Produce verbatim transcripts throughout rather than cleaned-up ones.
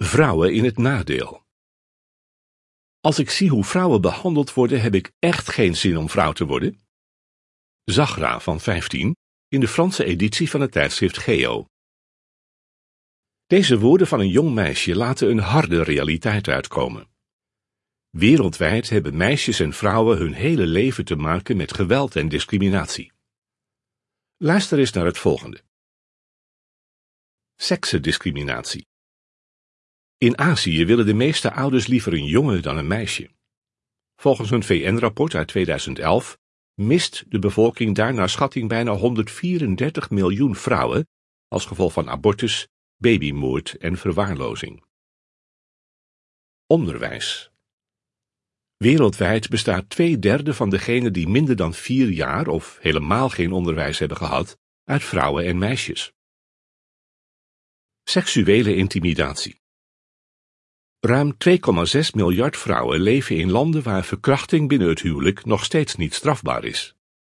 Vrouwen in het nadeel. Als ik zie hoe vrouwen behandeld worden, heb ik echt geen zin om vrouw te worden. Zagra van vijftien, in de Franse editie van het tijdschrift Geo. Deze woorden van een jong meisje laten een harde realiteit uitkomen. Wereldwijd hebben meisjes en vrouwen hun hele leven te maken met geweld en discriminatie. Luister eens naar het volgende. Seksendiscriminatie. In Azië willen de meeste ouders liever een jongen dan een meisje. Volgens een V N-rapport uit tweeduizend elf mist de bevolking daar naar schatting bijna honderdvierendertig miljoen vrouwen als gevolg van abortus, babymoord en verwaarlozing. Onderwijs. Wereldwijd bestaat twee derde van degenen die minder dan vier jaar of helemaal geen onderwijs hebben gehad, uit vrouwen en meisjes. Seksuele intimidatie. Ruim twee komma zes miljard vrouwen leven in landen waar verkrachting binnen het huwelijk nog steeds niet strafbaar is.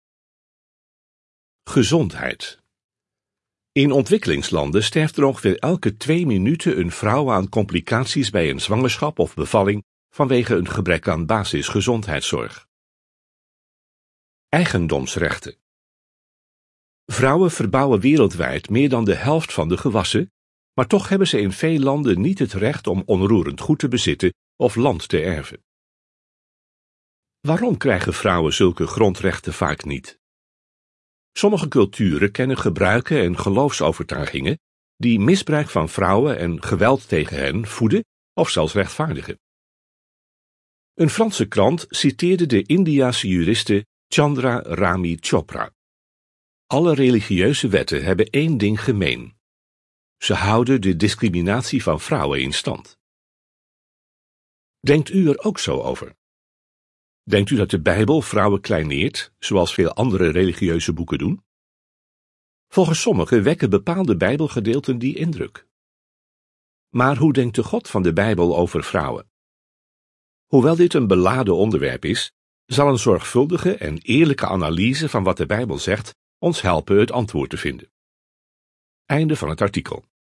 Gezondheid. In ontwikkelingslanden sterft er ongeveer elke twee minuten een vrouw aan complicaties bij een zwangerschap of bevalling vanwege een gebrek aan basisgezondheidszorg. Eigendomsrechten. Vrouwen verbouwen wereldwijd meer dan de helft van de gewassen, maar toch hebben ze in veel landen niet het recht om onroerend goed te bezitten of land te erven. Waarom krijgen vrouwen zulke grondrechten vaak niet? Sommige culturen kennen gebruiken en geloofsovertuigingen die misbruik van vrouwen en geweld tegen hen voeden of zelfs rechtvaardigen. Een Franse krant citeerde de Indiase juriste Chandra Rami Chopra. Alle religieuze wetten hebben één ding gemeen. Ze houden de discriminatie van vrouwen in stand. Denkt u er ook zo over? Denkt u dat de Bijbel vrouwen kleineert, zoals veel andere religieuze boeken doen? Volgens sommigen wekken bepaalde Bijbelgedeelten die indruk. Maar hoe denkt de God van de Bijbel over vrouwen? Hoewel dit een beladen onderwerp is, zal een zorgvuldige en eerlijke analyse van wat de Bijbel zegt ons helpen het antwoord te vinden. Einde van het artikel.